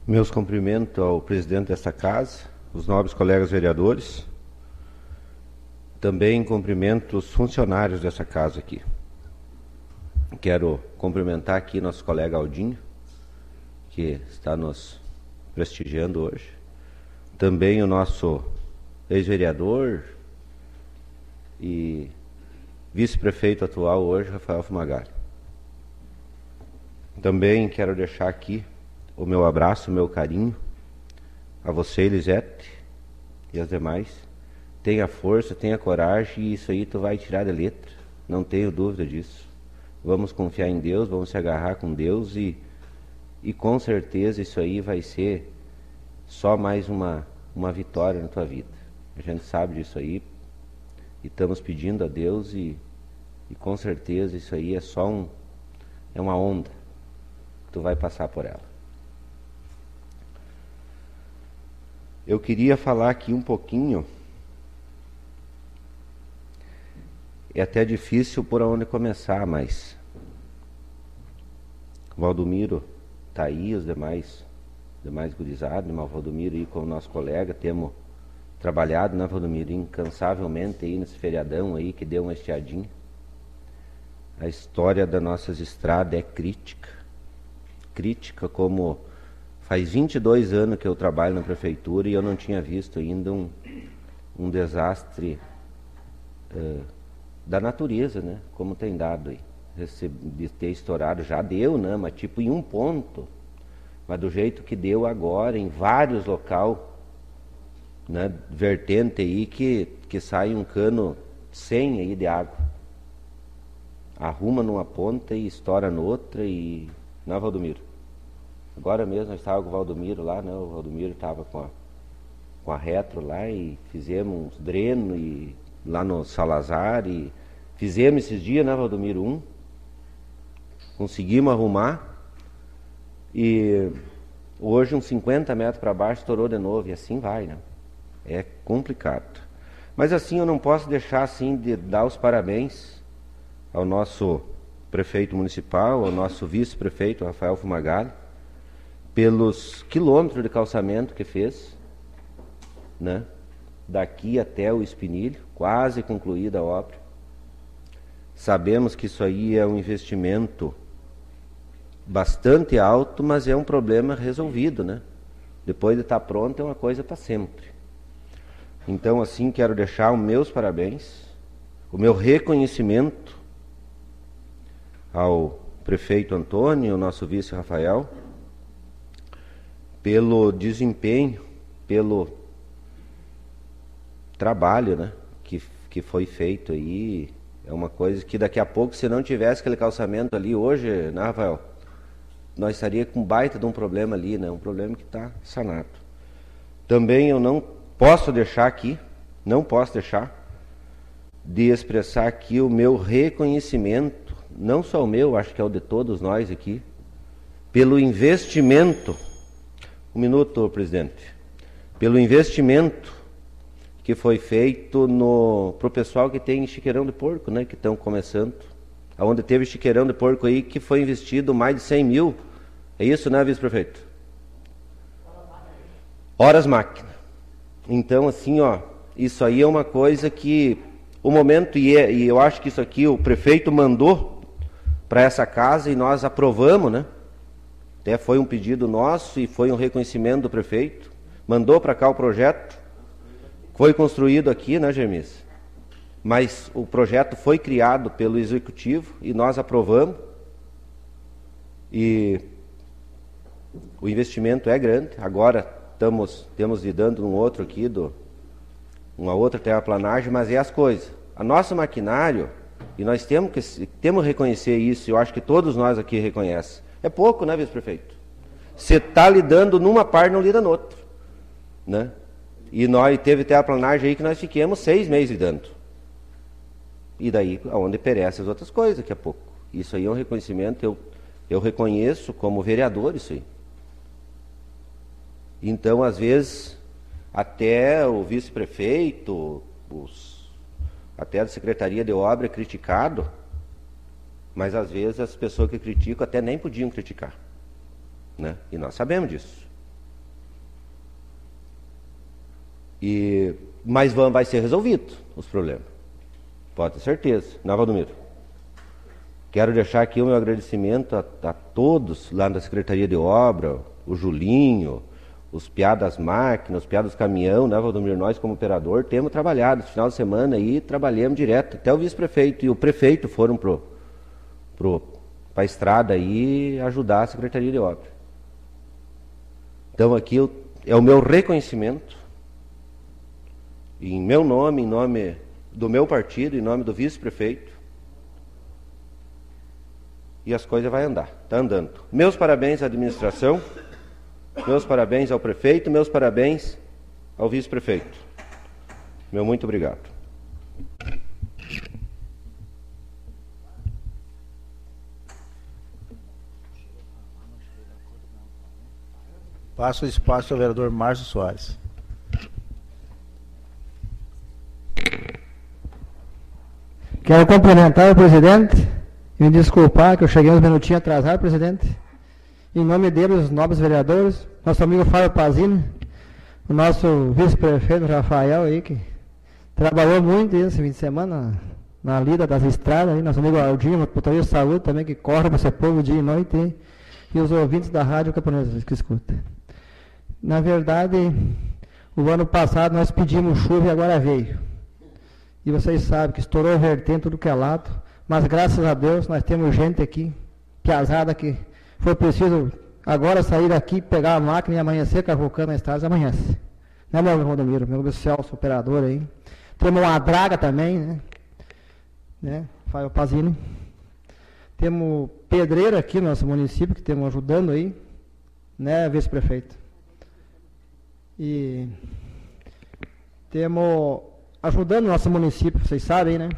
Meus cumprimentos ao presidente desta casa, os nobres colegas vereadores, também cumprimento os funcionários dessa casa aqui. Quero cumprimentar aqui nosso colega Aldinho, que está nos prestigiando hoje. Também o nosso ex-vereador e vice-prefeito atual hoje, Rafael Fumagalli. Também quero deixar aqui o meu abraço, o meu carinho a você, Elisete, e as demais. Tenha força, tenha coragem, e isso aí tu vai tirar de letra, não tenho dúvida disso. Vamos confiar em Deus, vamos se agarrar com Deus e com certeza isso aí vai ser só mais uma vitória na tua vida. A gente sabe disso aí e estamos pedindo a Deus e com certeza isso aí é só uma onda, tu vai passar por ela. Eu queria falar aqui um pouquinho, é até difícil por onde começar, mas o Valdomiro está aí, os demais gurizados, o Valdomiro aí como nosso colega, temos trabalhado, né, Valdomiro, incansavelmente aí nesse feriadão aí que deu uma estiadinha. A história das nossas estradas é crítica como faz 22 anos que eu trabalho na prefeitura e eu não tinha visto ainda um desastre da natureza, né? Como tem dado aí. De ter estourado, já deu, né? Mas tipo em um ponto. Mas do jeito que deu agora, em vários locais, né? Vertente aí que sai um cano 100 aí de água. Arruma numa ponta e estoura noutra e... Não, Valdomiro? Agora mesmo nós estávamos com o Valdomiro lá, né? O Valdomiro estava com a retro lá e fizemos uns drenos e lá no Salazar e fizemos esses dias, né, Valdomiro? Conseguimos arrumar e hoje uns 50 metros para baixo estourou de novo e assim vai, né? É complicado. Mas assim eu não posso deixar assim de dar os parabéns ao nosso prefeito municipal, ao nosso vice-prefeito Rafael Fumagalli, pelos quilômetros de calçamento que fez, né? Daqui até o Espinilho, quase concluída a obra. Sabemos que isso aí é um investimento bastante alto, mas é um problema resolvido, né? Depois de estar pronto é uma coisa para sempre. Então, assim, quero deixar os meus parabéns, o meu reconhecimento ao prefeito Antônio, ao nosso vice Rafael, pelo desempenho, pelo trabalho, né, que foi feito aí. É uma coisa que daqui a pouco, se não tivesse aquele calçamento ali hoje, né, Rafael, nós estaríamos com um baita de um problema ali, né, um problema que está sanado. Também eu não posso deixar de expressar aqui o meu reconhecimento, não só o meu, acho que é o de todos nós aqui, pelo investimento. Um minuto, presidente. Pelo investimento que foi feito para o pessoal que tem chiqueirão de porco, né? Que estão começando. Onde teve chiqueirão de porco aí que foi investido mais de 100 mil. É isso, né, vice-prefeito? Horas máquina. Então, assim, ó, isso aí é uma coisa que o momento, e eu acho que isso aqui o prefeito mandou para essa casa e nós aprovamos, né? Até foi um pedido nosso e foi um reconhecimento do prefeito. Mandou para cá o projeto. Foi construído aqui, né, Germis? Mas o projeto foi criado pelo executivo e nós aprovamos. E o investimento é grande. Agora temos lidando num outro aqui, uma outra terraplanagem, mas é as coisas. A nosso maquinário, e nós temos que reconhecer isso, eu acho que todos nós aqui reconhecem. É pouco, né, vice-prefeito? Você está lidando numa parte, não lida noutra, né? E nós teve terraplanagem aí que nós fiquemos 6 meses lidando. E daí, aonde perece as outras coisas daqui a pouco. Isso aí é um reconhecimento, eu reconheço como vereador isso aí. Então, às vezes, até o vice-prefeito, até a Secretaria de Obra é criticado, mas às vezes as pessoas que criticam até nem podiam criticar, né? E nós sabemos disso. Mas vai ser resolvido os problemas. Pode ter certeza. Não, Valdomiro? Quero deixar aqui o meu agradecimento a todos lá da Secretaria de Obra, o Julinho, os piá das máquinas, os piá dos caminhão, né, Valdomiro? Nós, como operador, temos trabalhado. Esse final de semana aí, trabalhamos direto. Até o vice-prefeito e o prefeito foram para a estrada aí ajudar a Secretaria de Obra. Então, aqui é o meu reconhecimento, em meu nome, em nome do meu partido, em nome do vice-prefeito, e as coisas vão andar, está andando. Meus parabéns à administração, meus parabéns ao prefeito, meus parabéns ao vice-prefeito. Meu muito obrigado. Passo o espaço ao vereador Márcio Soares. Quero cumprimentar o presidente e me desculpar que eu cheguei uns minutinhos atrasado, presidente. Em nome dele, os nobres vereadores, nosso amigo Fábio Pazini, o nosso vice-prefeito Rafael aí, que trabalhou muito esse fim de semana na lida das estradas, aí, nosso amigo Aldinho, motorista de saúde também, que corre para esse povo dia e noite, aí, e os ouvintes da Rádio Camponesa que escutam. Na verdade, o ano passado nós pedimos chuva e agora veio. E vocês sabem que estourou vertente tudo que é lado, mas graças a Deus nós temos gente aqui, piazada, que foi preciso agora sair daqui, pegar a máquina e amanhecer cavocando na estrada, amanhece. Né, meu Valdomiro, meu amigo Celso, operador aí. Temos uma draga também, né? Fábio Pazini. Temos pedreiro aqui no nosso município, que temos ajudando aí, né, vice-prefeito? E temos ajudando o nosso município, vocês sabem, né?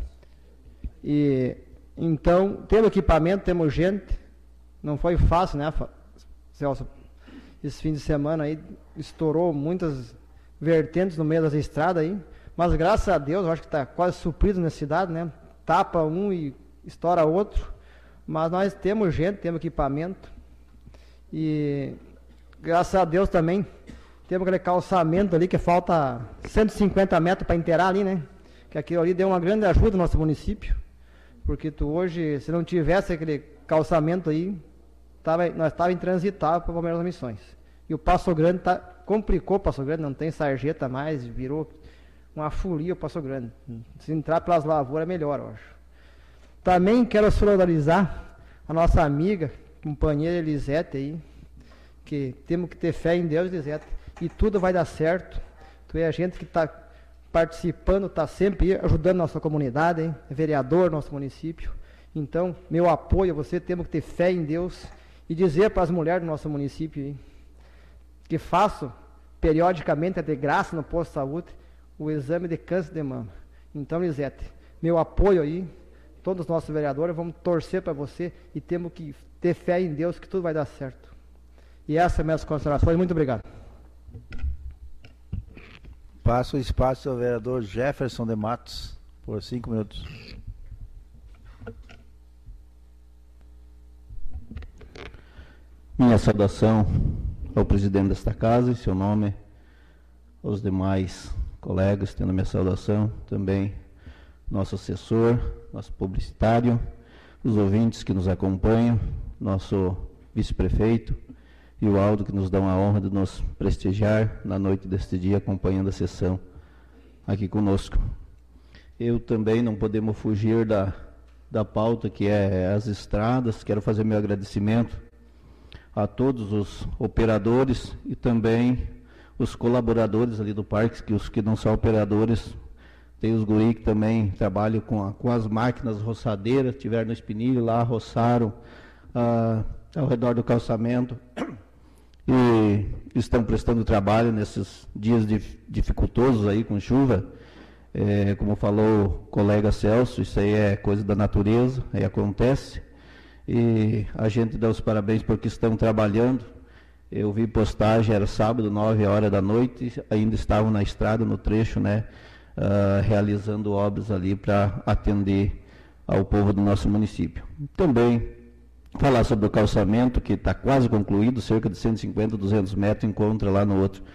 E então, temos equipamento, temos gente. Não foi fácil, né, Celso? Esse fim de semana aí estourou muitas vertentes no meio das estradas aí, mas graças a Deus, eu acho que está quase suprido na cidade, né? Tapa um e estoura outro, mas nós temos gente, temos equipamento e graças a Deus também temos aquele calçamento ali que falta 150 metros para inteirar ali, né? Que aquilo ali deu uma grande ajuda no nosso município, porque hoje, se não tivesse aquele calçamento aí, nós estávamos intransitáveis para Palmeiras das Missões. E o Passo Grande complicou o Passo Grande, não tem sarjeta mais, virou uma folia o Passo Grande. Se entrar pelas lavouras é melhor, eu acho. Também quero solidarizar a nossa amiga, companheira Elisete aí, que temos que ter fé em Deus, Elisete, e tudo vai dar certo. Tu é a gente que está participando, está sempre ajudando a nossa comunidade, hein? É vereador do nosso município. Então, meu apoio a você, temos que ter fé em Deus e dizer para as mulheres do nosso município hein, que façam periodicamente, de graça no posto de saúde, o exame de câncer de mama. Então, Lisete, meu apoio aí, todos os nossos vereadores, vamos torcer para você e temos que ter fé em Deus que tudo vai dar certo. E essas são minhas considerações. Muito obrigado. Passo o espaço ao vereador Jefferson de Matos, por 5 minutos. Minha saudação ao presidente desta casa, em seu nome, aos demais colegas, tendo minha saudação, também nosso assessor, nosso publicitário, os ouvintes que nos acompanham, nosso vice-prefeito e o Aldo, que nos dão a honra de nos prestigiar na noite deste dia, acompanhando a sessão aqui conosco. Eu também não podemos fugir da pauta que é as estradas. Quero fazer meu agradecimento a todos os operadores e também os colaboradores ali do parque, que os que não são operadores, tem os guri que também trabalham com as máquinas roçadeiras, tiveram no espinilho lá, roçaram ao redor do calçamento e estão prestando trabalho nesses dias dificultosos aí com chuva. Como falou o colega Celso, isso aí é coisa da natureza, aí acontece, e a gente dá os parabéns porque estão trabalhando. Eu vi postagem, era sábado, 9 horas da noite, ainda estavam na estrada, no trecho, né, realizando obras ali para atender ao povo do nosso município. Também falar sobre o calçamento, que está quase concluído, cerca de 150, 200 metros, encontra lá no outro,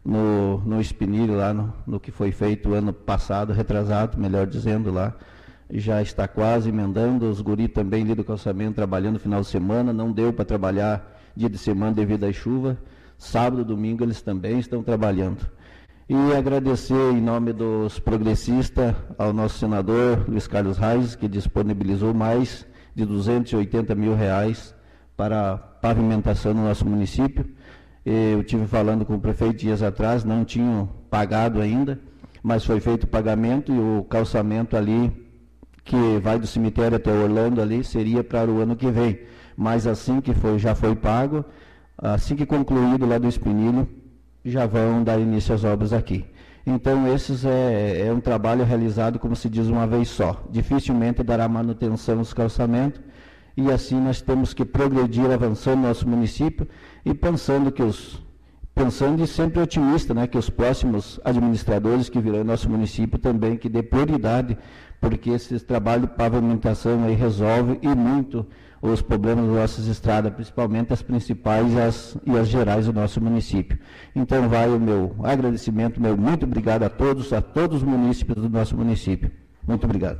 no Espinilho, lá no que foi feito ano passado, retrasado, melhor dizendo, lá. Já está quase emendando, os guri também ali do calçamento trabalhando no final de semana, não deu para trabalhar dia de semana devido à chuva. Sábado, domingo eles também estão trabalhando. E agradecer em nome dos progressistas ao nosso senador Luiz Carlos Reis, que disponibilizou mais de R$280 mil para a pavimentação no nosso município. Eu tive falando com o prefeito dias atrás, não tinham pagado ainda, mas foi feito o pagamento e o calçamento ali, que vai do cemitério até Orlando ali, seria para o ano que vem. Mas assim que já foi pago, assim que concluído lá do Espinilho, já vão dar início às obras aqui. Então, esses é um trabalho realizado, como se diz, uma vez só. Dificilmente dará manutenção aos calçamentos, e assim nós temos que progredir, avançando no nosso município, e pensando e sempre otimista, né, que os próximos administradores que virão em nosso município também, que dê prioridade, porque esse trabalho de pavimentação aí resolve e muito os problemas das nossas estradas, principalmente as principais e as gerais do nosso município. Então vai o meu agradecimento, meu muito obrigado a todos os munícipes do nosso município. Muito obrigado.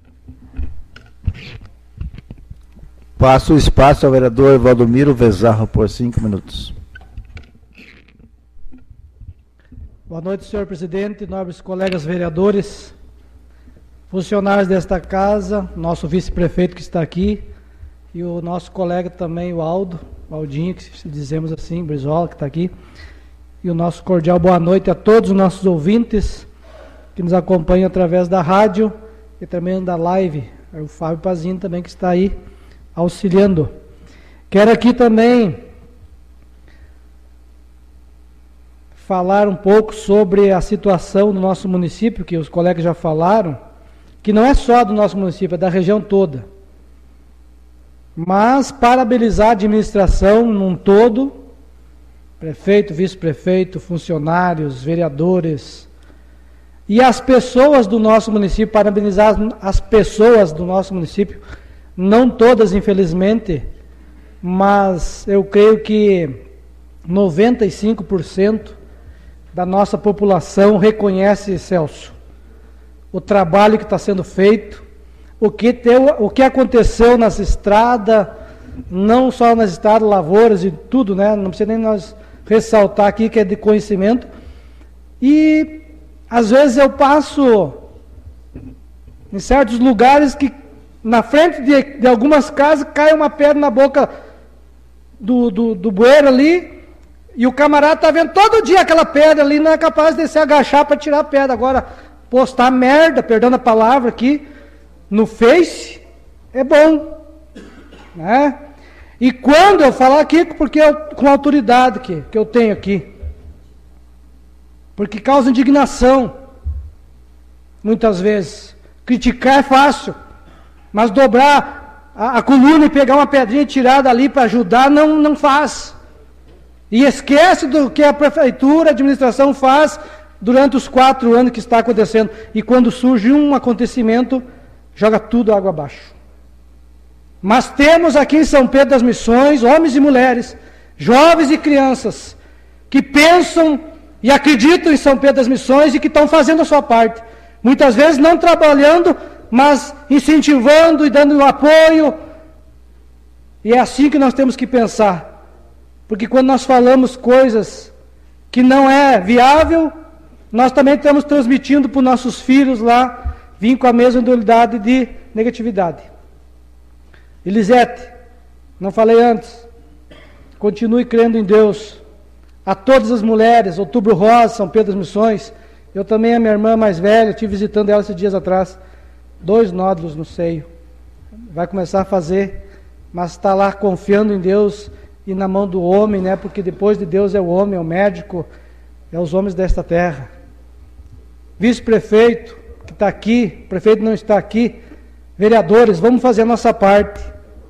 Passo o espaço ao vereador Valdomiro Vezarro por 5 minutos. Boa noite, senhor presidente, nobres colegas vereadores, funcionários desta casa, nosso vice-prefeito que está aqui, e o nosso colega também, o Aldinho, que dizemos assim, Brizola, que está aqui, e o nosso cordial boa noite a todos os nossos ouvintes que nos acompanham através da rádio e também da live, o Fábio Pazini também que está aí auxiliando. Quero aqui também falar um pouco sobre a situação do nosso município, que os colegas já falaram, que não é só do nosso município, é da região toda. Mas parabenizar a administração num todo, prefeito, vice-prefeito, funcionários, vereadores, e as pessoas do nosso município, parabenizar as pessoas do nosso município, não todas, infelizmente, mas eu creio que 95% da nossa população reconhece, Celso, o trabalho que está sendo feito, o que aconteceu nas estradas, não só nas estradas, lavouras e tudo, né? Não precisa nem nós ressaltar aqui que é de conhecimento. E às vezes eu passo em certos lugares que na frente de algumas casas cai uma pedra na boca do bueiro ali, e o camarada está vendo todo dia aquela pedra ali, não é capaz de se agachar para tirar a pedra. Agora, postar merda, perdão a palavra aqui, no Face, é bom, né? E quando eu falar aqui, porque com a autoridade que eu tenho aqui, porque causa indignação, muitas vezes. Criticar é fácil, mas dobrar a coluna e pegar uma pedrinha tirada ali para ajudar, não faz. E esquece do que a prefeitura, a administração faz durante os 4 anos que está acontecendo. E quando surge um acontecimento, joga tudo água abaixo. Mas temos aqui em São Pedro das Missões, homens e mulheres, jovens e crianças, que pensam e acreditam em São Pedro das Missões e que estão fazendo a sua parte. Muitas vezes não trabalhando, mas incentivando e dando apoio. E é assim que nós temos que pensar. Porque quando nós falamos coisas que não é viável, nós também estamos transmitindo para os nossos filhos lá, vir com a mesma dualidade de negatividade. Elisete, não falei antes, continue crendo em Deus. A todas as mulheres, Outubro Rosa, São Pedro das Missões, eu também, a minha irmã mais velha, estive visitando ela esses dias atrás, 2 nódulos no seio. Vai começar a fazer, mas está lá confiando em Deus e na mão do homem, né? Porque depois de Deus é o homem, é o médico, é os homens desta terra. Vice-prefeito, que está aqui, prefeito não está aqui, vereadores, vamos fazer a nossa parte.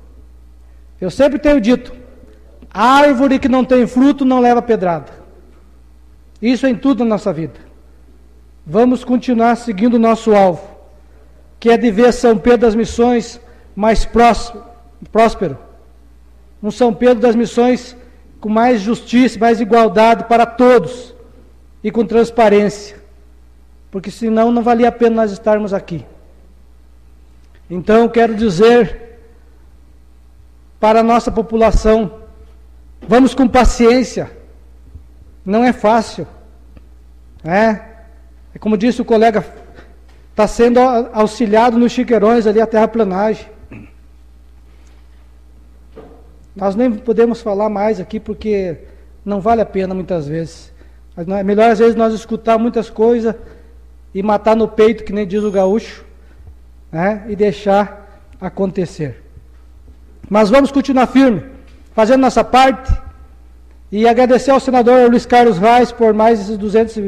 Eu sempre tenho dito, árvore que não tem fruto não leva pedrada. Isso é em tudo na nossa vida. Vamos continuar seguindo o nosso alvo, que é de ver São Pedro das Missões mais próspero. Um São Pedro das Missões com mais justiça, mais igualdade para todos. e com transparência, porque senão não valia a pena nós estarmos aqui. Então, quero dizer para a nossa população, vamos com paciência, não é fácil, é como disse o colega, está sendo auxiliado nos chiqueirões ali, a terraplanagem. Nós nem podemos falar mais aqui, porque não vale a pena muitas vezes. É melhor às vezes nós escutar muitas coisas e matar no peito, que nem diz o gaúcho, né, e deixar acontecer. Mas vamos continuar firme, fazendo nossa parte, e agradecer ao senador Luiz Carlos Reis por mais esses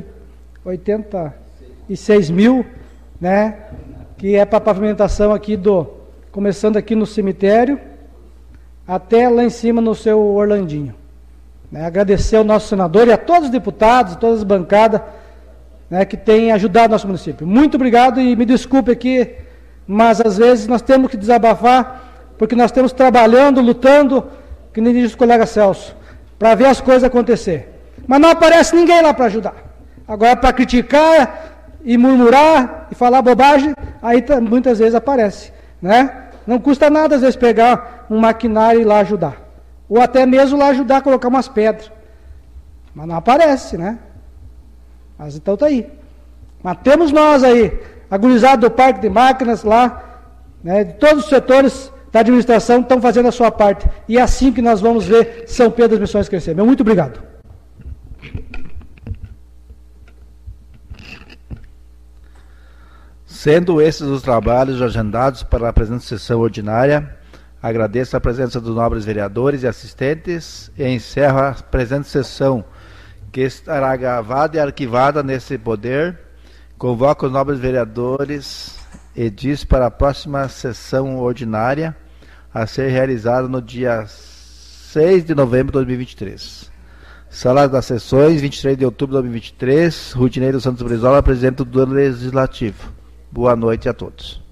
286 mil, né, que é para a pavimentação aqui começando aqui no cemitério, até lá em cima no seu Orlandinho. Né, agradecer ao nosso senador e a todos os deputados, todas as bancadas, né, que têm ajudado o nosso município. Muito obrigado e me desculpe aqui, mas às vezes nós temos que desabafar, porque nós estamos trabalhando, lutando, que nem diz o colega Celso, para ver as coisas acontecer. Mas não aparece ninguém lá para ajudar. Agora, para criticar e murmurar e falar bobagem, aí muitas vezes aparece, né? Não custa nada, às vezes, pegar um maquinário e ir lá ajudar. Ou até mesmo lá ajudar a colocar umas pedras. Mas não aparece, né? Mas então está aí. Mas temos nós aí, a gurizada do Parque de Máquinas lá, né, de todos os setores da administração estão fazendo a sua parte. E é assim que nós vamos ver São Pedro das Missões crescer. Muito obrigado. Sendo esses os trabalhos agendados para a presente sessão ordinária, agradeço a presença dos nobres vereadores e assistentes e encerro a presente sessão, que estará gravada e arquivada nesse poder. Convoco os nobres vereadores e diz para a próxima sessão ordinária a ser realizada no dia 6 de novembro de 2023. Sala das sessões, 23 de outubro de 2023, Rudinei dos Santos Brizola, presidente do Legislativo. Boa noite a todos.